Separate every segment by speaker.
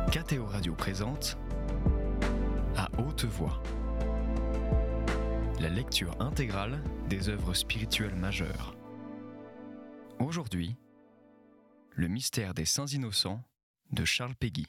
Speaker 1: KTO Radio présente À haute voix, la lecture intégrale des œuvres spirituelles majeures. Aujourd'hui, le mystère des Saints Innocents de Charles Péguy.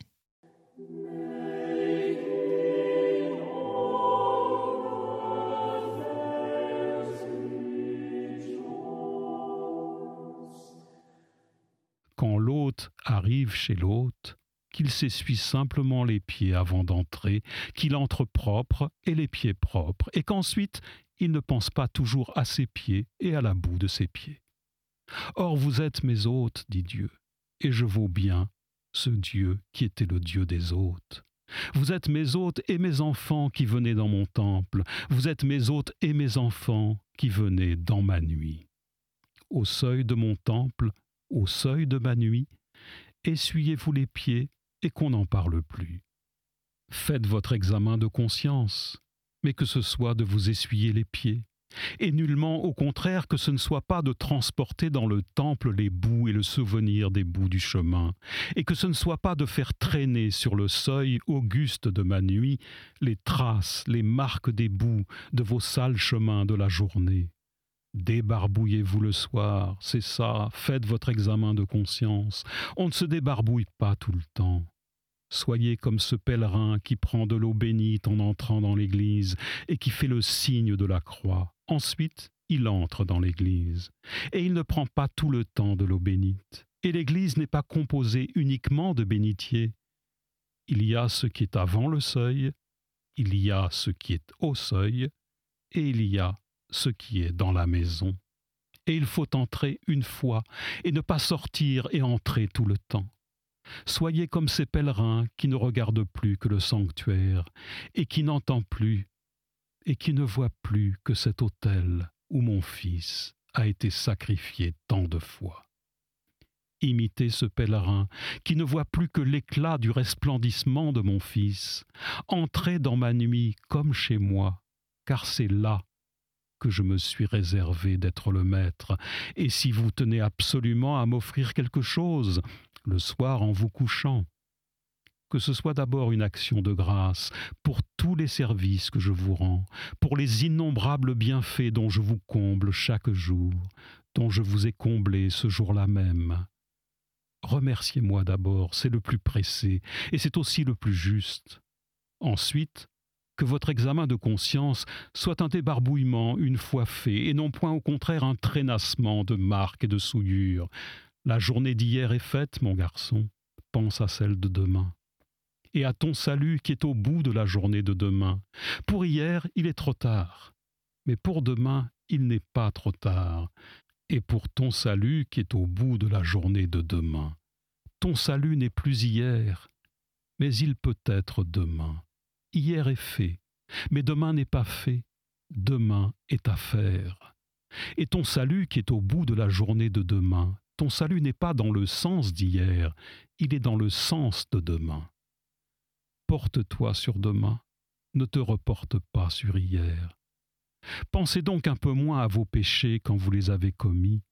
Speaker 2: Quand l'hôte arrive chez l'hôte, qu'il s'essuie simplement les pieds avant d'entrer, qu'il entre propre et les pieds propres, et qu'ensuite il ne pense pas toujours à ses pieds et à la boue de ses pieds. Or vous êtes mes hôtes, dit Dieu, et je vaux bien ce Dieu qui était le Dieu des hôtes. Vous êtes mes hôtes et mes enfants qui venaient dans mon temple, vous êtes mes hôtes et mes enfants qui venaient dans ma nuit. Au seuil de mon temple, au seuil de ma nuit, essuyez-vous les pieds et qu'on n'en parle plus. Faites votre examen de conscience, mais que ce soit de vous essuyer les pieds, et nullement au contraire que ce ne soit pas de transporter dans le temple les boues et le souvenir des bouts du chemin, et que ce ne soit pas de faire traîner sur le seuil auguste de ma nuit les traces, les marques des bouts de vos sales chemins de la journée. Débarbouillez-vous le soir, c'est ça, faites votre examen de conscience. On ne se débarbouille pas tout le temps. Soyez comme ce pèlerin qui prend de l'eau bénite en entrant dans l'église et qui fait le signe de la croix. Ensuite, il entre dans l'église. Et il ne prend pas tout le temps de l'eau bénite. Et l'église n'est pas composée uniquement de bénitiers. Il y a ce qui est avant le seuil, il y a ce qui est au seuil, et il y a ce qui est dans la maison. Et il faut entrer une fois et ne pas sortir et entrer tout le temps. Soyez comme ces pèlerins qui ne regardent plus que le sanctuaire et qui n'entendent plus et qui ne voient plus que cet autel où mon fils a été sacrifié tant de fois. Imitez ce pèlerin qui ne voit plus que l'éclat du resplendissement de mon fils. Entrez dans ma nuit comme chez moi, car c'est là que je me suis réservé d'être le maître. Et si vous tenez absolument à m'offrir quelque chose, le soir en vous couchant, que ce soit d'abord une action de grâce pour tous les services que je vous rends, pour les innombrables bienfaits dont je vous comble chaque jour, dont je vous ai comblé ce jour-là même. Remerciez-moi d'abord, c'est le plus pressé, et c'est aussi le plus juste. Ensuite, que votre examen de conscience soit un débarbouillement une fois fait, et non point au contraire un traînassement de marques et de souillures. La journée d'hier est faite, mon garçon, pense à celle de demain. Et à ton salut qui est au bout de la journée de demain. Pour hier, il est trop tard, mais pour demain, il n'est pas trop tard. Et pour ton salut qui est au bout de la journée de demain. Ton salut n'est plus hier, mais il peut être demain. Hier est fait, mais demain n'est pas fait. Demain est à faire. Et ton salut qui est au bout de la journée de demain, ton salut n'est pas dans le sens d'hier, il est dans le sens de demain. Porte-toi sur demain, ne te reporte pas sur hier. Pensez donc un peu moins à vos péchés quand vous les avez commis,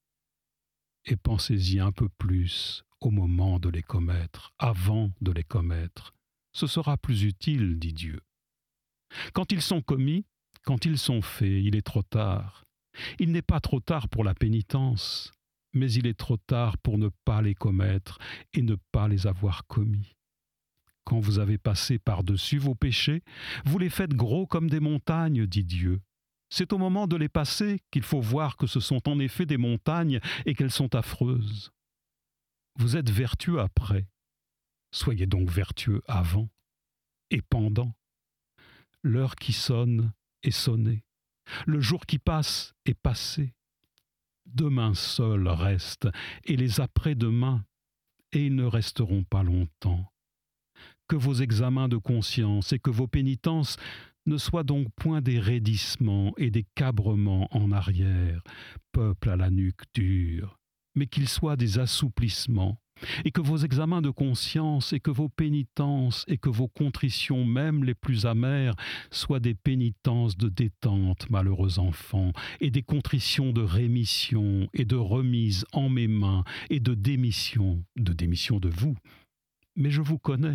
Speaker 2: et pensez-y un peu plus au moment de les commettre, avant de les commettre. Ce sera plus utile, dit Dieu. Quand ils sont commis, quand ils sont faits, il est trop tard. Il n'est pas trop tard pour la pénitence, mais il est trop tard pour ne pas les commettre et ne pas les avoir commis. Quand vous avez passé par-dessus vos péchés, vous les faites gros comme des montagnes, dit Dieu. C'est au moment de les passer qu'il faut voir que ce sont en effet des montagnes et qu'elles sont affreuses. Vous êtes vertueux après. Soyez donc vertueux avant et pendant. L'heure qui sonne est sonnée. Le jour qui passe est passé. Demain seul reste, et les après-demain, et ils ne resteront pas longtemps. Que vos examens de conscience et que vos pénitences ne soient donc point des raidissements et des cabrements en arrière, peuple à la nuque dure, mais qu'ils soient des assouplissements, et que vos examens de conscience et que vos pénitences et que vos contritions même les plus amères soient des pénitences de détente, malheureux enfants, et des contritions de rémission et de remise en mes mains et de démission de vous. Mais je vous connais,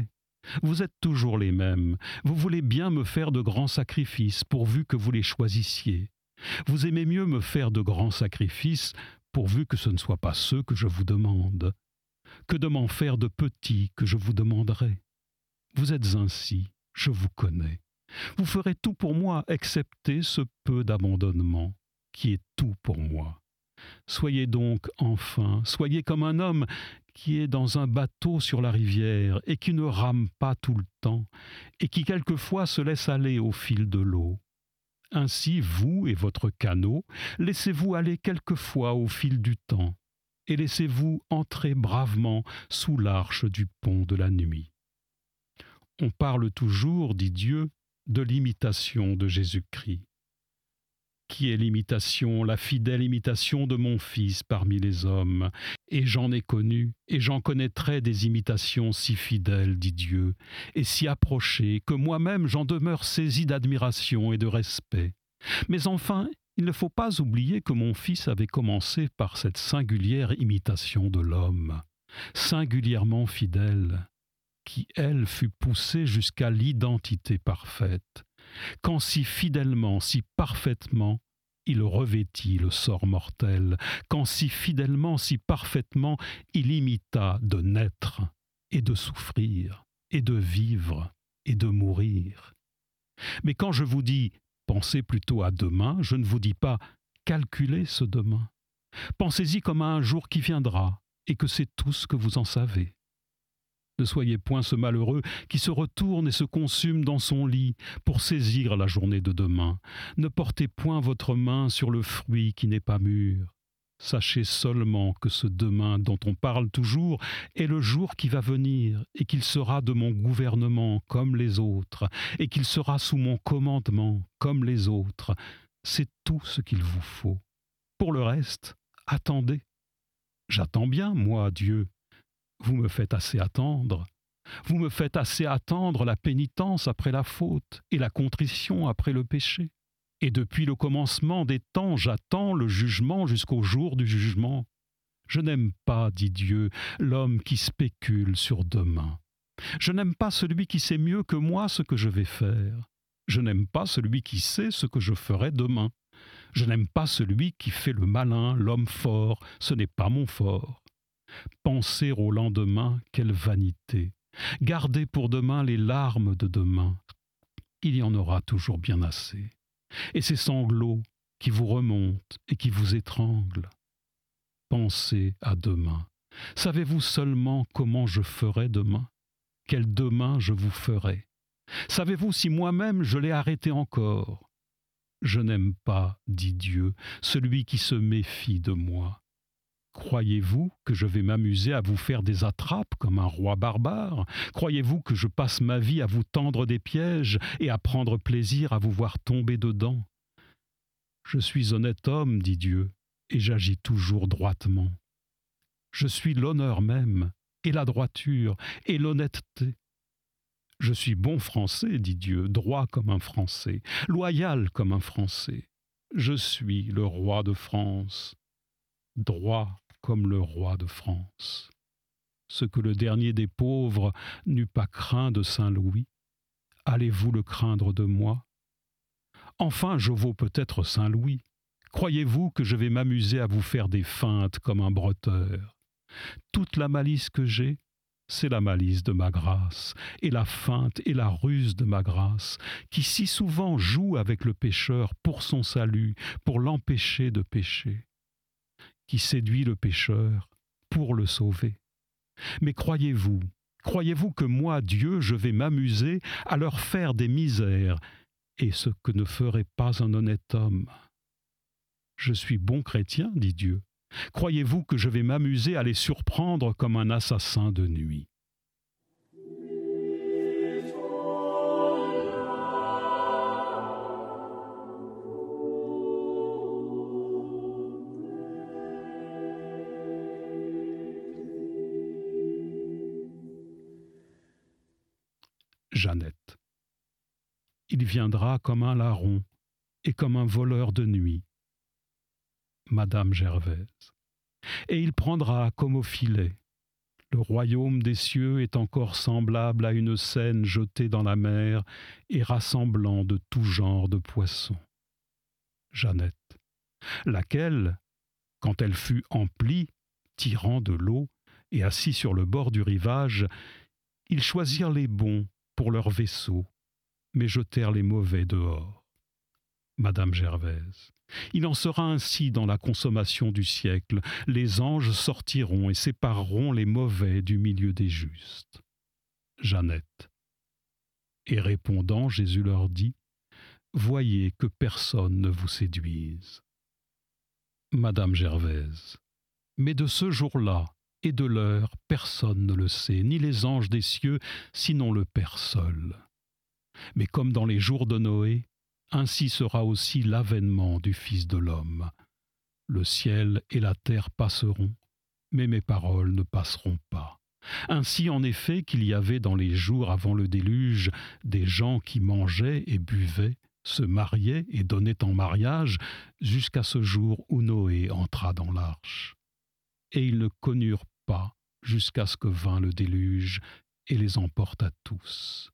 Speaker 2: Vous êtes toujours les mêmes. Vous voulez bien me faire de grands sacrifices, pourvu que vous les choisissiez. Vous aimez mieux me faire de grands sacrifices, pourvu que ce ne soient pas ceux que je vous demande, que de m'en faire de petits que je vous demanderai. Vous êtes ainsi, je vous connais. Vous ferez tout pour moi, excepté ce peu d'abandonnement, qui est tout pour moi. Soyez donc enfin, soyez comme un homme qui est dans un bateau sur la rivière et qui ne rame pas tout le temps et qui quelquefois se laisse aller au fil de l'eau. Ainsi, vous et votre canot, laissez-vous aller quelquefois au fil du temps et laissez-vous entrer bravement sous l'arche du pont de la nuit. On parle toujours, dit Dieu, de l'imitation de Jésus-Christ. Qui est l'imitation, la fidèle imitation de mon Fils parmi les hommes. Et j'en ai connu, et j'en connaîtrai des imitations si fidèles, dit Dieu, et si approchées, que moi-même j'en demeure saisi d'admiration et de respect. Mais enfin, il ne faut pas oublier que mon Fils avait commencé par cette singulière imitation de l'homme, singulièrement fidèle, qui, elle, fut poussée jusqu'à l'identité parfaite, quand si fidèlement, si parfaitement, il revêtit le sort mortel, quand si fidèlement, si parfaitement, il imita de naître et de souffrir et de vivre et de mourir. Mais quand je vous dis « pensez plutôt à demain », je ne vous dis pas « calculez ce demain ». Pensez-y comme à un jour qui viendra et que c'est tout ce que vous en savez. Ne soyez point ce malheureux qui se retourne et se consume dans son lit pour saisir la journée de demain. Ne portez point votre main sur le fruit qui n'est pas mûr. Sachez seulement que ce demain dont on parle toujours est le jour qui va venir et qu'il sera de mon gouvernement comme les autres et qu'il sera sous mon commandement comme les autres. C'est tout ce qu'il vous faut. Pour le reste, attendez. J'attends bien, moi, Dieu. Vous me faites assez attendre. Vous me faites assez attendre la pénitence après la faute et la contrition après le péché. Et depuis le commencement des temps, j'attends le jugement jusqu'au jour du jugement. Je n'aime pas, dit Dieu, l'homme qui spécule sur demain. Je n'aime pas celui qui sait mieux que moi ce que je vais faire. Je n'aime pas celui qui sait ce que je ferai demain. Je n'aime pas celui qui fait le malin, l'homme fort. Ce n'est pas mon fort. Penser au lendemain, quelle vanité. Gardez pour demain les larmes de demain. Il y en aura toujours bien assez. Et ces sanglots qui vous remontent et qui vous étranglent. Pensez à demain. Savez-vous seulement comment je ferai demain? Quel demain je vous ferai? Savez-vous si moi-même je l'ai arrêté encore? Je n'aime pas, dit Dieu, celui qui se méfie de moi. Croyez-vous que je vais m'amuser à vous faire des attrapes comme un roi barbare? Croyez-vous que je passe ma vie à vous tendre des pièges et à prendre plaisir à vous voir tomber dedans? Je suis honnête homme, dit Dieu, et j'agis toujours droitement. Je suis l'honneur même, et la droiture, et l'honnêteté. Je suis bon Français, dit Dieu, droit comme un Français, loyal comme un Français. Je suis le roi de France, droit comme le roi de France. Ce que le dernier des pauvres n'eût pas craint de Saint-Louis, allez-vous le craindre de moi? Enfin, je vaux peut-être Saint-Louis. Croyez-vous que je vais m'amuser à vous faire des feintes comme un bretteur? Toute la malice que j'ai, c'est la malice de ma grâce, et la feinte et la ruse de ma grâce, qui si souvent joue avec le pécheur pour son salut, pour l'empêcher de pécher, qui séduit le pécheur pour le sauver. Mais croyez-vous que moi, Dieu, je vais m'amuser à leur faire des misères, et ce que ne ferait pas un honnête homme? Je suis bon chrétien, dit Dieu. Croyez-vous que je vais m'amuser à les surprendre comme un assassin de nuit? Jeannette. Il viendra comme un larron et comme un voleur de nuit. Madame Gervaise. Et il prendra comme au filet Le royaume des cieux est encore semblable à une seine jetée dans la mer et rassemblant de tout genre de poissons. Jeannette, laquelle, quand elle fut emplie, tirant de l'eau et assis sur le bord du rivage, ils choisirent les bons pour leur vaisseau, mais jetèrent les mauvais dehors. Madame Gervaise, il en sera ainsi dans la consommation du siècle. Les anges sortiront et sépareront les mauvais du milieu des justes. Jeannette. Et répondant, Jésus leur dit, « Voyez que personne ne vous séduise. » Madame Gervaise. Mais de ce jour-là et de l'heure, personne ne le sait, ni les anges des cieux, sinon le Père seul. Mais comme dans les jours de Noé, ainsi sera aussi l'avènement du Fils de l'homme. Le ciel et la terre passeront, mais mes paroles ne passeront pas. Ainsi en effet qu'il y avait dans les jours avant le déluge des gens qui mangeaient et buvaient, se mariaient et donnaient en mariage, jusqu'à ce jour où Noé entra dans l'arche. Et ils ne connurent pas jusqu'à ce que vint le déluge et les emporta tous.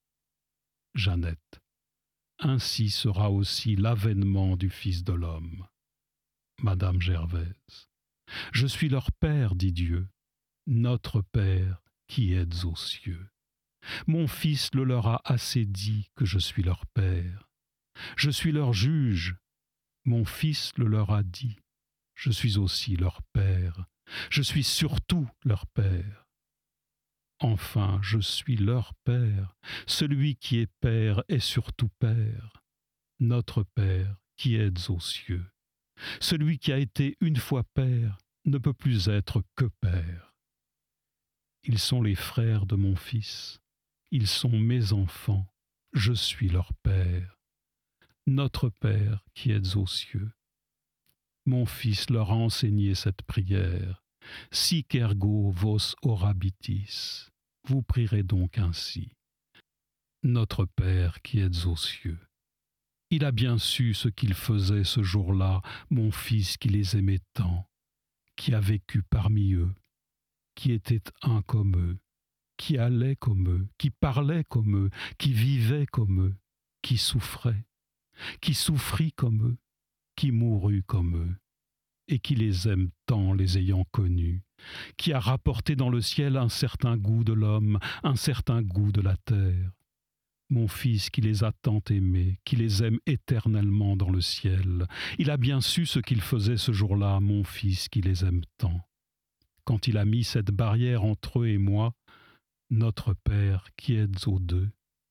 Speaker 2: Jeannette. Ainsi sera aussi l'avènement du Fils de l'homme. Madame Gervaise. Je suis leur Père, dit Dieu, notre Père qui êtes aux cieux. Mon Fils le leur a assez dit que je suis leur Père. Je suis leur juge. Mon Fils le leur a dit. Je suis aussi leur Père. Je suis surtout leur Père. Enfin, je suis leur Père. Celui qui est Père est surtout Père. Notre Père qui êtes aux cieux. Celui qui a été une fois Père ne peut plus être que Père. Ils sont les frères de mon Fils. Ils sont mes enfants. Je suis leur Père. Notre Père qui êtes aux cieux. Mon Fils leur a enseigné cette prière. Sic ergo vos orabitis. Vous prierez donc ainsi. Notre Père qui êtes aux cieux. Il a bien su ce qu'il faisait ce jour-là, mon Fils qui les aimait tant, qui a vécu parmi eux, qui était un comme eux, qui allait comme eux, qui parlait comme eux, qui vivait comme eux, qui souffrait, qui souffrit comme eux, qui mourut comme eux, et qui les aime tant les ayant connus, qui a rapporté dans le ciel un certain goût de l'homme, un certain goût de la terre. Mon Fils qui les a tant aimés, qui les aime éternellement dans le ciel, il a bien su ce qu'il faisait ce jour-là, mon Fils qui les aime tant. Quand il a mis cette barrière entre eux et moi, notre Père qui êtes aux deux.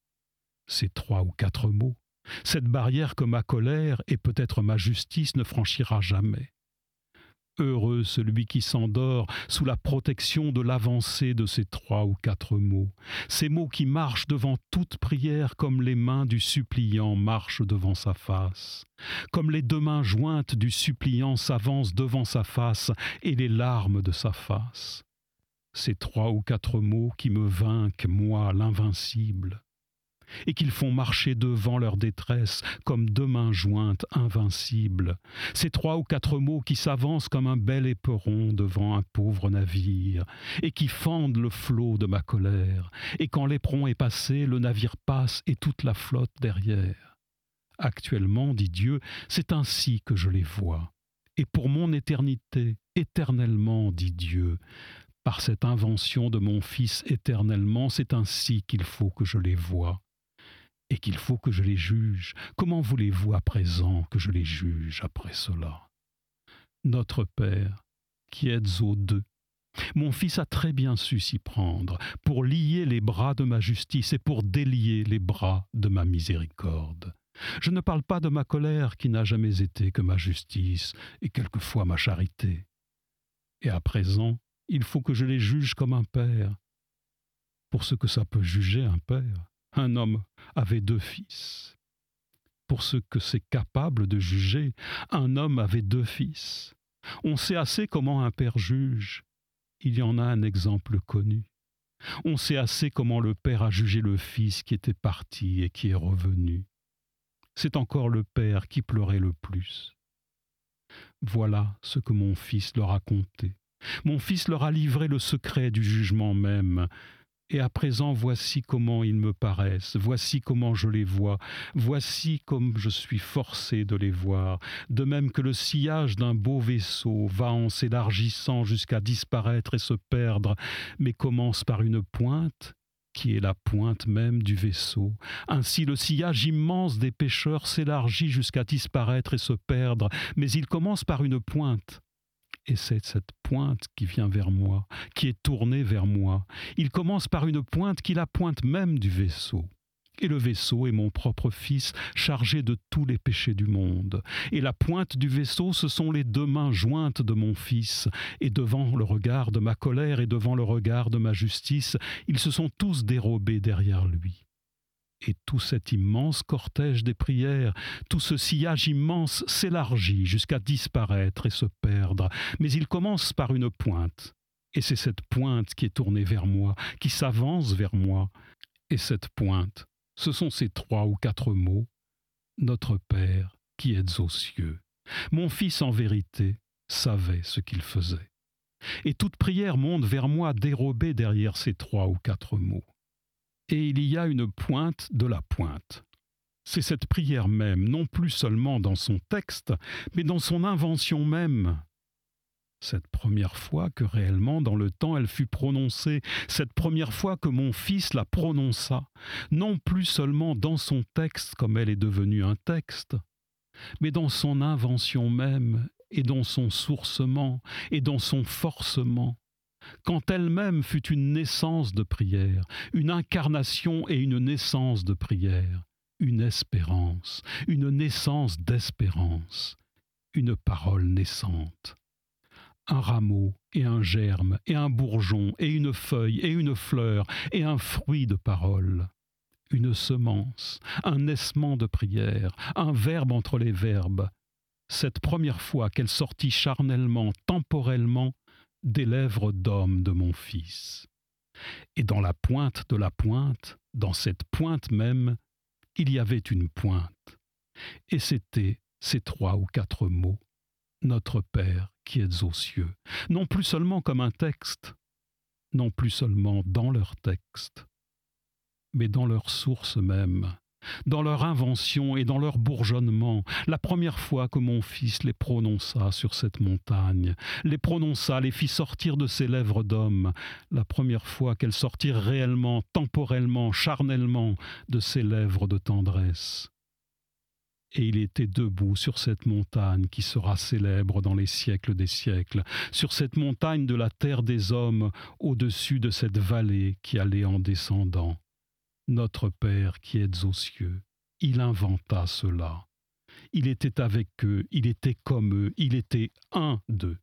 Speaker 2: Ces 3 ou 4 mots, cette barrière que ma colère et peut-être ma justice ne franchira jamais. Heureux celui qui s'endort sous la protection de l'avancée de ces 3 ou 4 mots, ces mots qui marchent devant toute prière comme les mains du suppliant marchent devant sa face, comme les 2 mains jointes du suppliant s'avancent devant sa face et les larmes de sa face. Ces 3 ou 4 mots qui me vainquent, moi, l'invincible, et qu'ils font marcher devant leur détresse comme 2 mains jointes invincibles. Ces 3 ou 4 mots qui s'avancent comme un bel éperon devant un pauvre navire, et qui fendent le flot de ma colère, et quand l'éperon est passé, le navire passe et toute la flotte derrière. Actuellement, dit Dieu, c'est ainsi que je les vois. Et pour mon éternité, éternellement, dit Dieu, par cette invention de mon Fils éternellement, c'est ainsi qu'il faut que je les voie. Et qu'il faut que je les juge. Comment voulez-vous à présent que je les juge après cela? Notre Père, qui êtes aux deux, mon Fils a très bien su s'y prendre, pour lier les bras de ma justice et pour délier les bras de ma miséricorde. Je ne parle pas de ma colère qui n'a jamais été que ma justice et quelquefois ma charité. Et à présent, il faut que je les juge comme un père, pour ce que ça peut juger un père. Un homme avait 2 fils. Pour ce que c'est capable de juger, un homme avait 2 fils. On sait assez comment un père juge. Il y en a un exemple connu. On sait assez comment le père a jugé le fils qui était parti et qui est revenu. C'est encore le père qui pleurait le plus. Voilà ce que mon Fils leur a conté. Mon Fils leur a livré le secret du jugement même. Et à présent, voici comment ils me paraissent, voici comment je les vois, voici comme je suis forcé de les voir, de même que le sillage d'un beau vaisseau va en s'élargissant jusqu'à disparaître et se perdre, mais commence par une pointe, qui est la pointe même du vaisseau. Ainsi le sillage immense des pêcheurs s'élargit jusqu'à disparaître et se perdre, mais il commence par une pointe. Et c'est cette pointe qui vient vers moi, qui est tournée vers moi. Il commence par une pointe qui est la pointe même du vaisseau. Et le vaisseau est mon propre Fils, chargé de tous les péchés du monde. Et la pointe du vaisseau, ce sont les deux mains jointes de mon Fils. Et devant le regard de ma colère et devant le regard de ma justice, ils se sont tous dérobés derrière lui. Et tout cet immense cortège des prières, tout ce sillage immense s'élargit jusqu'à disparaître et se perdre. Mais il commence par une pointe. Et c'est cette pointe qui est tournée vers moi, qui s'avance vers moi. Et cette pointe, ce sont ces 3 ou 4 mots. Notre Père qui êtes aux cieux. Mon Fils, en vérité, savait ce qu'il faisait. Et toute prière monte vers moi dérobée derrière ces 3 ou 4 mots. Et il y a une pointe de la pointe. C'est cette prière même, non plus seulement dans son texte, mais dans son invention même. Cette première fois que réellement dans le temps elle fut prononcée, cette première fois que mon Fils la prononça, non plus seulement dans son texte comme elle est devenue un texte, mais dans son invention même, et dans son sourcement, et dans son forcement, quand elle-même fut une naissance de prière, une incarnation et une naissance de prière, une espérance, une naissance d'espérance, une parole naissante. Un rameau et un germe et un bourgeon et une feuille et une fleur et un fruit de parole. Une semence, un naissement de prière, un verbe entre les verbes. Cette première fois qu'elle sortit charnellement, temporellement, des lèvres d'homme de mon Fils. Et dans la pointe de la pointe, dans cette pointe même, il y avait une pointe. Et c'était ces 3 ou 4 mots. Notre Père qui êtes aux cieux. Non plus seulement comme un texte, non plus seulement dans leur texte, mais dans leur source même, dans leur invention et dans leur bourgeonnement, la première fois que mon Fils les prononça sur cette montagne, les prononça, les fit sortir de ses lèvres d'homme, la première fois qu'elles sortirent réellement, temporellement, charnellement de ses lèvres de tendresse. Et il était debout sur cette montagne qui sera célèbre dans les siècles des siècles, sur cette montagne de la terre des hommes, au-dessus de cette vallée qui allait en descendant. Notre Père qui êtes aux cieux, il inventa cela. Il était avec eux, il était comme eux, il était un d'eux.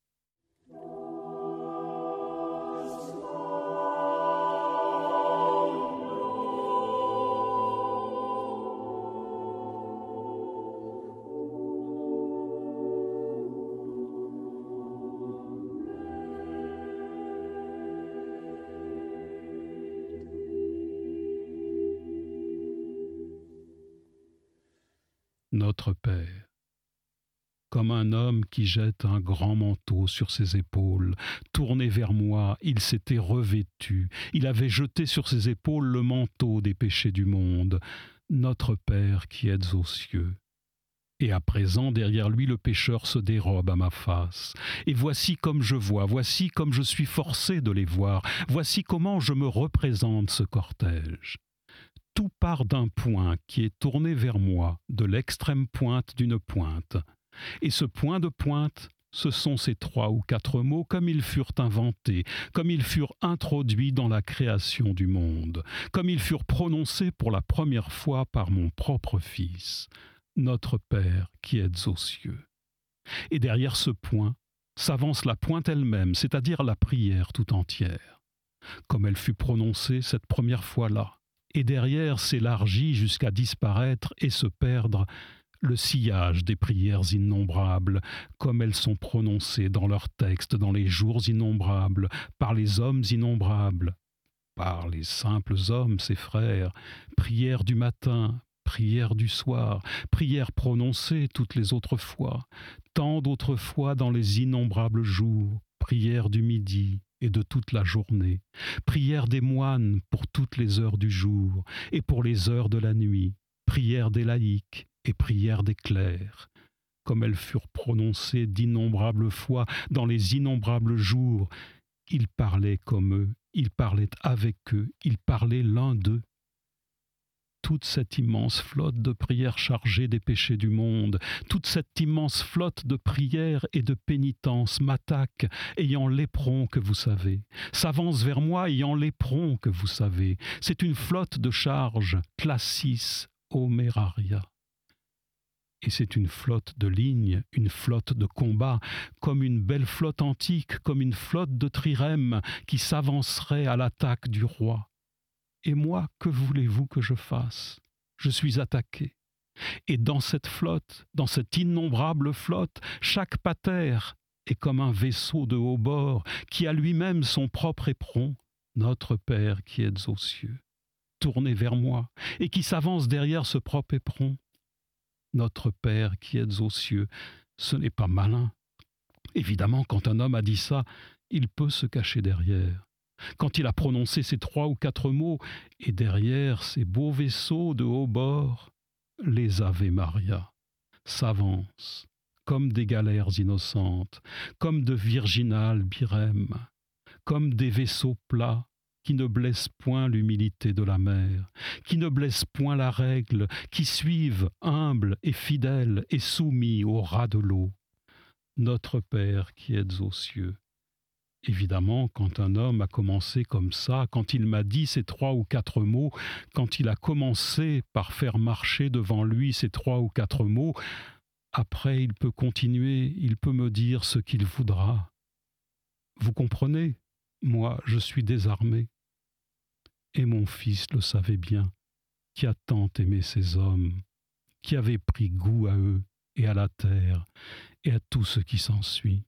Speaker 2: Notre Père, comme un homme qui jette un grand manteau sur ses épaules, tourné vers moi, il s'était revêtu, il avait jeté sur ses épaules le manteau des péchés du monde. Notre Père qui êtes aux cieux. Et à présent, derrière lui, le pécheur se dérobe à ma face. Et voici comme je vois, voici comme je suis forcé de les voir, voici comment je me représente ce cortège. Tout part d'un point qui est tourné vers moi, de l'extrême pointe d'une pointe. Et ce point de pointe, ce sont ces 3 ou 4 mots comme ils furent inventés, comme ils furent introduits dans la création du monde, comme ils furent prononcés pour la première fois par mon propre Fils, notre Père qui êtes aux cieux. Et derrière ce point s'avance la pointe elle-même, c'est-à-dire la prière tout entière, comme elle fut prononcée cette première fois-là. Et derrière s'élargit jusqu'à disparaître et se perdre le sillage des prières innombrables, comme elles sont prononcées dans leurs textes, dans les jours innombrables, par les hommes innombrables, par les simples hommes, ses frères, prières du matin, prières du soir, prières prononcées toutes les autres fois, tant d'autres fois dans les innombrables jours, prière du midi et de toute la journée, prière des moines pour toutes les heures du jour et pour les heures de la nuit, prière des laïcs et prière des clercs, comme elles furent prononcées d'innombrables fois dans les innombrables jours. Il parlait comme eux, il parlait avec eux, il parlait l'un d'eux. Toute cette immense flotte de prières chargées des péchés du monde, toute cette immense flotte de prières et de pénitences m'attaque, ayant l'éperon que vous savez, s'avance vers moi ayant l'éperon que vous savez. C'est une flotte de charge, classis omeraria. Et c'est une flotte de lignes, une flotte de combat, comme une belle flotte antique, comme une flotte de trirèmes qui s'avancerait à l'attaque du roi. Et moi, que voulez-vous que je fasse? Je suis attaqué. Et dans cette flotte, dans cette innombrable flotte, chaque pater est comme un vaisseau de haut bord qui a lui-même son propre éperon, notre Père qui êtes aux cieux, tourné vers moi, et qui s'avance derrière ce propre éperon. Notre Père qui êtes aux cieux, ce n'est pas malin. Évidemment, quand un homme a dit ça, il peut se cacher derrière. Quand il a prononcé ces 3 ou 4 mots, et derrière ces beaux vaisseaux de haut bord, les Ave Maria s'avancent comme des galères innocentes, comme de virginales birèmes, comme des vaisseaux plats qui ne blessent point l'humilité de la mer, qui ne blessent point la règle, qui suivent humbles et fidèles et soumis au ras de l'eau. Notre Père qui êtes aux cieux. Évidemment, quand un homme a commencé comme ça, quand il m'a dit ces 3 ou 4 mots, quand il a commencé par faire marcher devant lui ces 3 ou 4 mots, après il peut continuer, il peut me dire ce qu'il voudra. Vous comprenez? Moi, je suis désarmé. Et mon fils le savait bien, qui a tant aimé ces hommes, qui avait pris goût à eux et à la terre et à tout ce qui s'ensuit.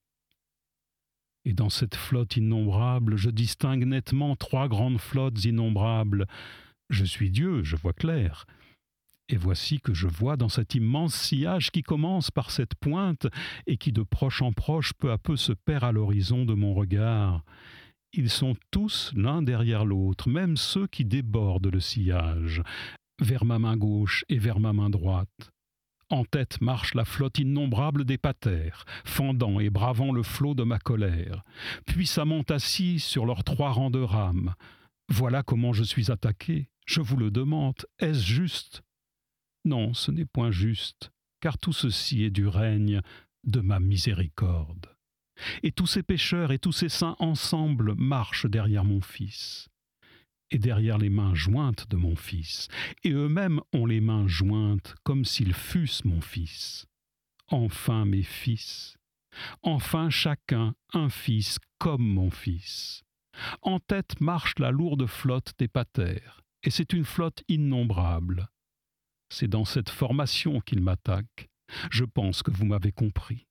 Speaker 2: Et dans cette flotte innombrable, je distingue nettement 3 grandes flottes innombrables. Je suis Dieu, je vois clair. Et voici que je vois dans cet immense sillage qui commence par cette pointe et qui de proche en proche peu à peu se perd à l'horizon de mon regard. Ils sont tous l'un derrière l'autre, même ceux qui débordent le sillage, vers ma main gauche et vers ma main droite. En tête marche la flotte innombrable des paters, fendant et bravant le flot de ma colère, puissamment assis sur leurs 3 rangs de rames. Voilà comment je suis attaqué. Je vous le demande, est-ce juste? Non, ce n'est point juste, car tout ceci est du règne de ma miséricorde. Et tous ces pécheurs et tous ces saints ensemble marchent derrière mon Fils, et derrière les mains jointes de mon Fils, et eux-mêmes ont les mains jointes comme s'ils fussent mon Fils. Enfin mes fils, enfin chacun un fils comme mon Fils. En tête marche la lourde flotte des paters, et c'est une flotte innombrable. C'est dans cette formation qu'il m'attaque. Je pense que vous m'avez compris.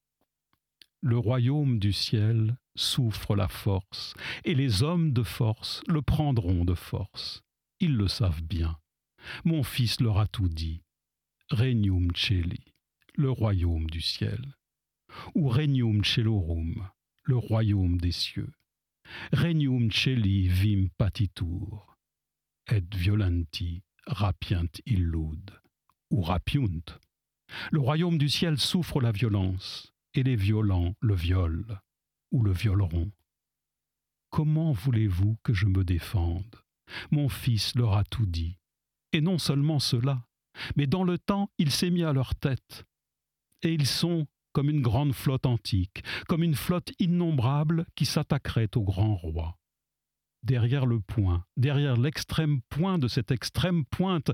Speaker 2: Le royaume du ciel souffre la force, et les hommes de force le prendront de force. Ils le savent bien. Mon Fils leur a tout dit. Regnum Caeli, le royaume du ciel. Ou Regnum Caelorum, le royaume des cieux. Regnum Caeli vim patitur, et violenti rapient illud, ou rapiunt. Le royaume du ciel souffre la violence, et les violents le violent, ou le violeront. Comment voulez-vous que je me défende? Mon Fils leur a tout dit. Et non seulement cela, mais dans le temps, il s'est mis à leur tête. Et ils sont comme une grande flotte antique, comme une flotte innombrable qui s'attaquerait au grand roi. Derrière le point, derrière l'extrême point de cette extrême pointe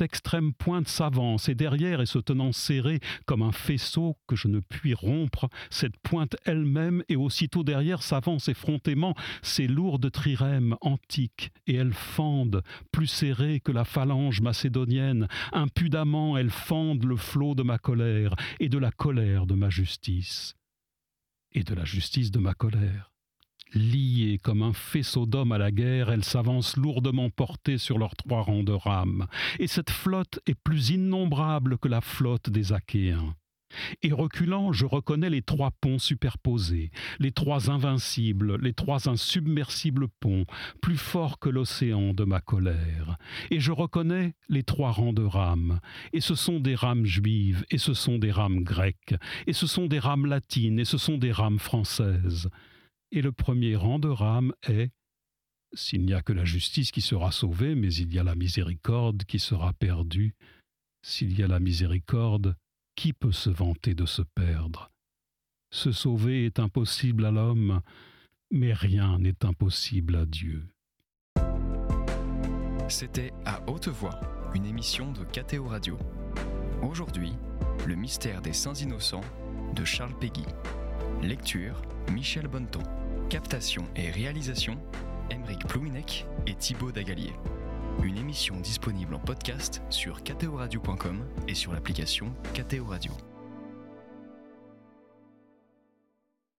Speaker 2: s'avance, et derrière, et se tenant serrée comme un faisceau que je ne puis rompre, cette pointe elle-même, et aussitôt derrière s'avancent effrontément ces lourdes trirèmes antiques, et elles fendent, plus serrées que la phalange macédonienne. Impudemment, elles fendent le flot de ma colère, et de la colère de ma justice, et de la justice de ma colère. Liées comme un faisceau d'hommes à la guerre, elles s'avancent lourdement portées sur leurs 3 rangs de rames. Et cette flotte est plus innombrable que la flotte des Achéens. Et reculant, je reconnais les 3 ponts superposés, les 3 invincibles, les 3 insubmersibles ponts, plus forts que l'océan de ma colère. Et je reconnais les 3 rangs de rames, et ce sont des rames juives, et ce sont des rames grecques, et ce sont des rames latines, et ce sont des rames françaises. Et le premier rang de rames est: s'il n'y a que la justice qui sera sauvée, mais il y a la miséricorde qui sera perdue. S'il y a la miséricorde, qui peut se vanter de se perdre? Se sauver est impossible à l'homme, mais rien n'est impossible à Dieu.
Speaker 1: C'était À haute voix, une émission de KTO Radio. Aujourd'hui, le mystère des Saints Innocents de Charles Péguy. Lecture, Michel Bonneton. Captation et réalisation, Aymeric Plouinec et Thibaut Dagalier. Une émission disponible en podcast sur ktoradio.com et sur l'application KTO Radio.